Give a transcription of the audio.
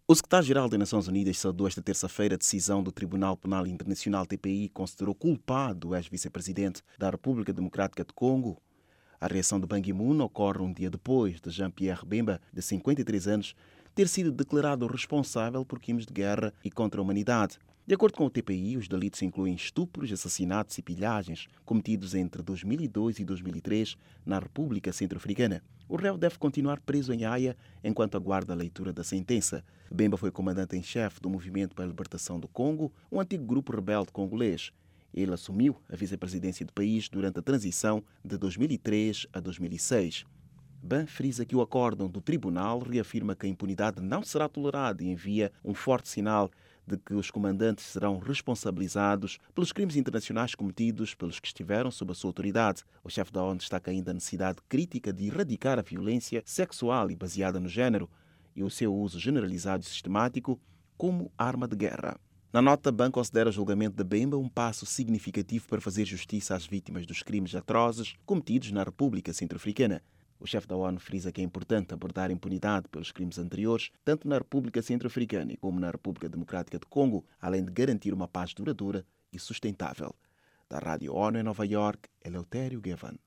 O secretário-geral das Nações Unidas saudou esta terça-feira a decisão do Tribunal Penal Internacional TPI e considerou culpado o ex-vice-presidente da República Democrática de Congo. A reação de Ban Ki-moon ocorre um dia depois de Jean-Pierre Bemba, de 53 anos, ter sido declarado responsável por crimes de guerra e contra a humanidade. De acordo com o TPI, os delitos incluem estupros, assassinatos e pilhagens cometidos entre 2002 e 2003 na República Centro-Africana. O réu deve continuar preso em Haia enquanto aguarda a leitura da sentença. Bemba foi comandante em chefe do Movimento para a Libertação do Congo, um antigo grupo rebelde congolês. Ele assumiu a vice-presidência do país durante a transição de 2003 a 2006. Ban frisa que o acórdão do tribunal reafirma que a impunidade não será tolerada e envia um forte sinal de que os comandantes serão responsabilizados pelos crimes internacionais cometidos pelos que estiveram sob a sua autoridade. O chefe da ONU destaca ainda a necessidade crítica de erradicar a violência sexual e baseada no género e o seu uso generalizado e sistemático como arma de guerra. Na nota, Ban considera o julgamento de Bemba um passo significativo para fazer justiça às vítimas dos crimes atrozes cometidos na República Centro-Africana. O chefe da ONU frisa que é importante abordar a impunidade pelos crimes anteriores, tanto na República Centro-Africana como na República Democrática de Congo, além de garantir uma paz duradoura e sustentável. Da Rádio ONU em Nova York, Eleutério Gavan.